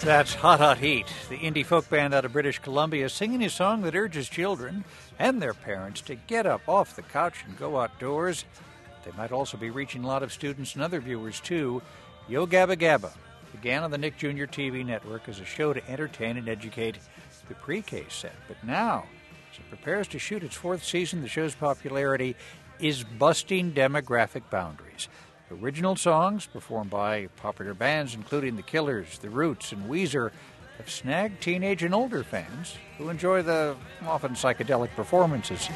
That's Hot Hot Heat, the indie folk band out of British Columbia, singing a song that urges children and their parents to get up off the couch and go outdoors. They might also be reaching a lot of students and other viewers, too. Yo Gabba Gabba began on the Nick Jr. TV network as a show to entertain and educate the pre-K set. But now, as it prepares to shoot its fourth season, the show's popularity is busting demographic boundaries. Original songs performed by popular bands including The Killers, The Roots, and Weezer have snagged teenage and older fans who enjoy the often psychedelic performances.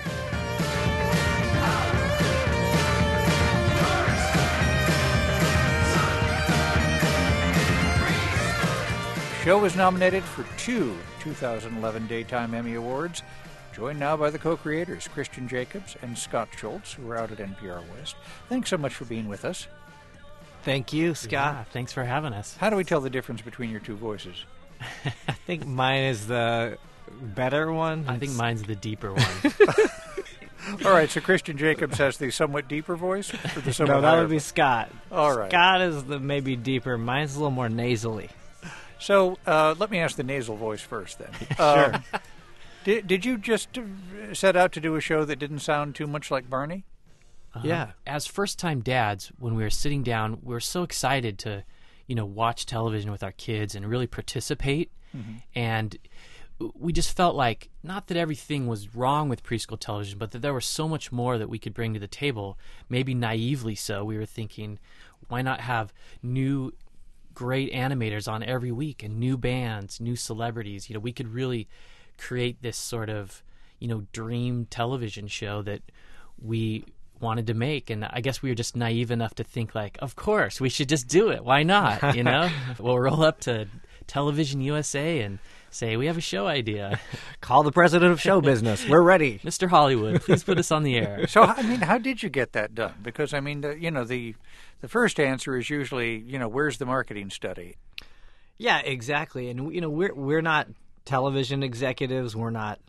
The show was nominated for 2 2011 Daytime Emmy Awards. Joined now by the co-creators, Christian Jacobs and Scott Schultz, who are out at NPR West. Thanks so much for being with us. Thank you, Scott. Yeah, thanks for having us. How do we tell the difference between your two voices? I think mine is the better one. I think mine's the deeper one. All right, so Christian Jacobs has the somewhat deeper voice? Or the somewhat No, that higher would be voice? Scott. All right. Scott is the maybe deeper. Mine's a little more nasally. So let me ask the nasal voice first, then. Sure. Did you just set out to do a show that didn't sound too much like Barney? Yeah. As first-time dads, when we were sitting down, we were so excited to, watch television with our kids and really participate. Mm-hmm. And we just felt like, not that everything was wrong with preschool television, but that there was so much more that we could bring to the table. Maybe naively so, we were thinking, why not have new great animators on every week and new bands, new celebrities? We could really create this sort of, dream television show that we wanted to make. And I guess we were just naive enough to think like, of course, we should just do it. Why not? We'll roll up to Television USA and say, we have a show idea. Call the president of show business. We're ready. Mr. Hollywood, please put us on the air. So, how did you get that done? Because, the first answer is usually, where's the marketing study? Yeah, exactly. And, we're not television executives. We're not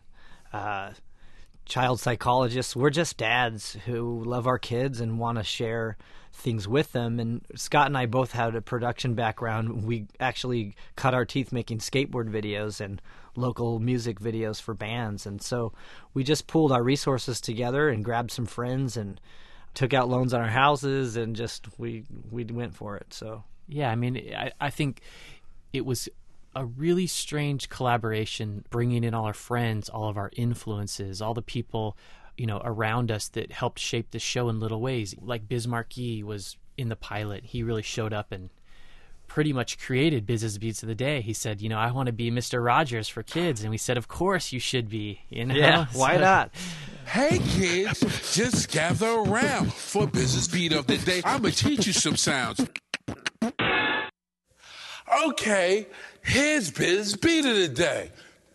child psychologists. We're just dads who love our kids and want to share things with them. And Scott and I both had a production background. We actually cut our teeth making skateboard videos and local music videos for bands. And so we just pooled our resources together and grabbed some friends and took out loans on our houses and just we went for it. So yeah, I think it was a really strange collaboration, bringing in all our friends, all of our influences, all the people, around us that helped shape the show in little ways. Like Biz Markie was in the pilot. He really showed up and pretty much created Biz's Beats of the Day. He said, I want to be Mr. Rogers for kids. And we said, of course you should be. Yeah, why not? Hey kids, just gather around for Biz's Beat of the Day. I'm going to teach you some sounds. Okay, here's Biz's Beat of the Day.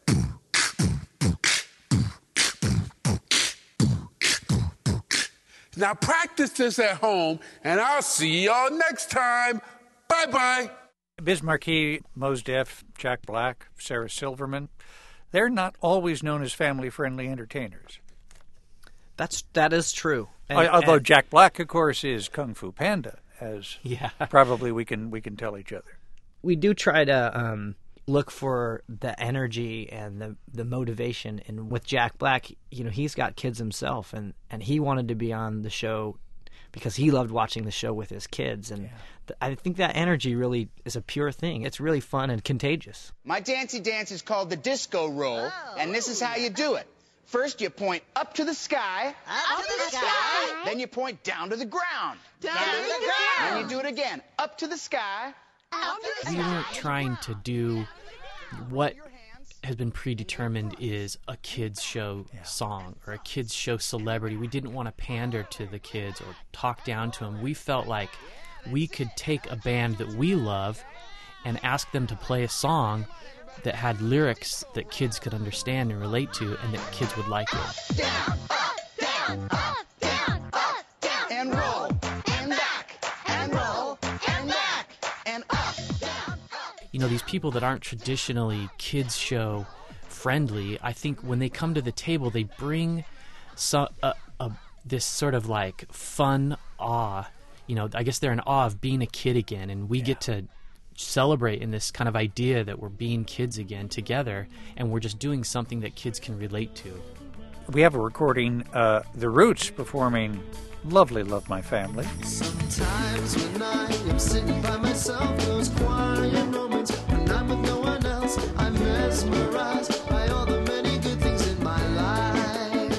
Now practice this at home, and I'll see y'all next time. Bye-bye. Biz Markie, Mos Def, Jack Black, Sarah Silverman, they're not always known as family-friendly entertainers. That is true. Although Jack Black, of course, is Kung Fu Panda, as yeah. probably we can tell each other. We do try to look for the energy and the motivation. And with Jack Black, he's got kids himself, and he wanted to be on the show because he loved watching the show with his kids. And I think that energy really is a pure thing. It's really fun and contagious. My dancey dance is called the disco roll, and this is how you do it. First, you point up to the sky. Up to the sky. Then you point down to the ground. Down to the ground. Then you do it again. Up to the sky. Up to the We weren't sky. trying to do what has been predetermined is a kids show song or a kids show celebrity. We didn't want to pander to the kids or talk down to them. We felt like we could take a band that we love and ask them to play a song that had lyrics that kids could understand and relate to, and that kids would like it. Down, up, down, up, down, up, down. And roll, and back, and roll, and back, and up, down, up. These people that aren't traditionally kids show friendly, I think when they come to the table, they bring this sort of like fun awe. I guess they're in awe of being a kid again, and we get to celebrate in this kind of idea that we're being kids again together, and we're just doing something that kids can relate to. We have a recording, The Roots performing Lovely Love My Family. Sometimes when I am sitting by myself, those quiet moments when I'm with no one else, I'm mesmerized by all the many good things in my life.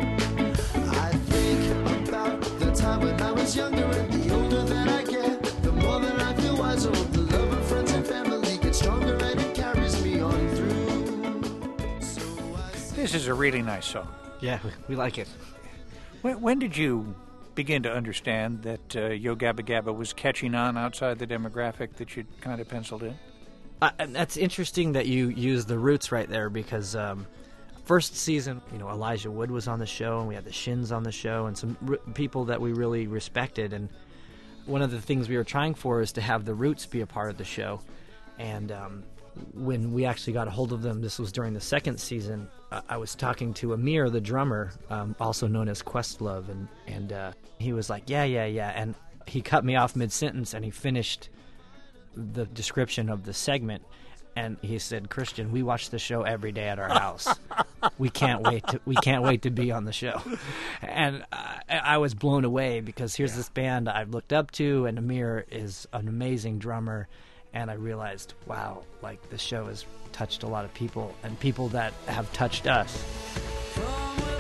I think about the time when I was younger, and the older that I get, the more that I feel wiser. The love of friends and family gets stronger, and it carries me on through. So This is a really nice song. Yeah, we like it. When did you begin to understand that Yo Gabba Gabba was catching on outside the demographic that you'd kind of penciled in? And that's interesting that you use the Roots right there, because first season, Elijah Wood was on the show, and we had the Shins on the show, and some people that we really respected. And one of the things we were trying for is to have the Roots be a part of the show. And when we actually got a hold of them, this was during the second season, I was talking to Amir, the drummer, also known as Questlove, and he was like, yeah, and he cut me off mid-sentence, and he finished the description of the segment, and he said, "Christian, we watch the show every day at our house. We can't wait to be on the show." And I was blown away, because here's this band I've looked up to, and Amir is an amazing drummer. And I realized, wow, like the show has touched a lot of people, and people that have touched us. come with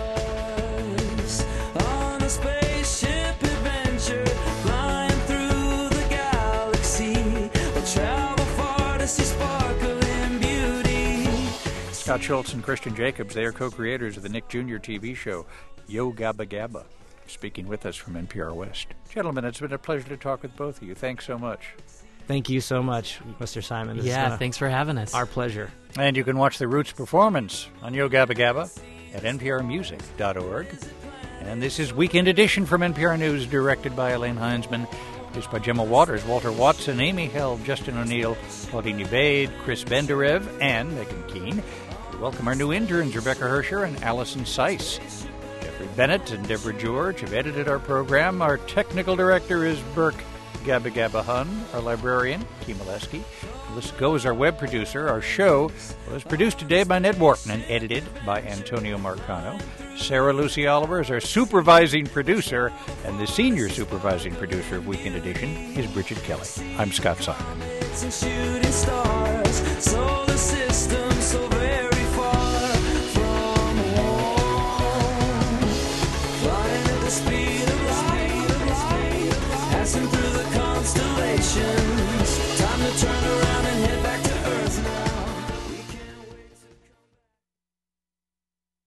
us on a spaceship adventure, flying through the galaxy. We'll travel far to see sparkling beauty. Scott Schultz and Christian Jacobs, they are co-creators of the Nick Jr. TV show, Yo Gabba Gabba, speaking with us from NPR West. Gentlemen, it's been a pleasure to talk with both of you. Thanks so much. Thank you so much, Mr. Simon. This is, Thanks for having us. our pleasure. And you can watch the Roots performance on Yo Gabba Gabba at nprmusic.org. And this is Weekend Edition from NPR News, directed by Elaine Heinzman, produced by Gemma Waters, Walter Watson, Amy Held, Justin O'Neill, Claudine Bade, Chris Benderev, and Megan Keene. We welcome our new interns, Rebecca Hersher and Allison Seiss. Jeffrey Bennett and Deborah George have edited our program. Our technical director is Burke Gabba Gabba Hun, our librarian, Kim Molesky. Melissa Go is our web producer. Our show was produced today by Ned Wharton and edited by Antonio Marcano. Sarah Lucy Oliver is our supervising producer, and the senior supervising producer of Weekend Edition is Bridget Kelly. I'm Scott Simon. And shooting stars, so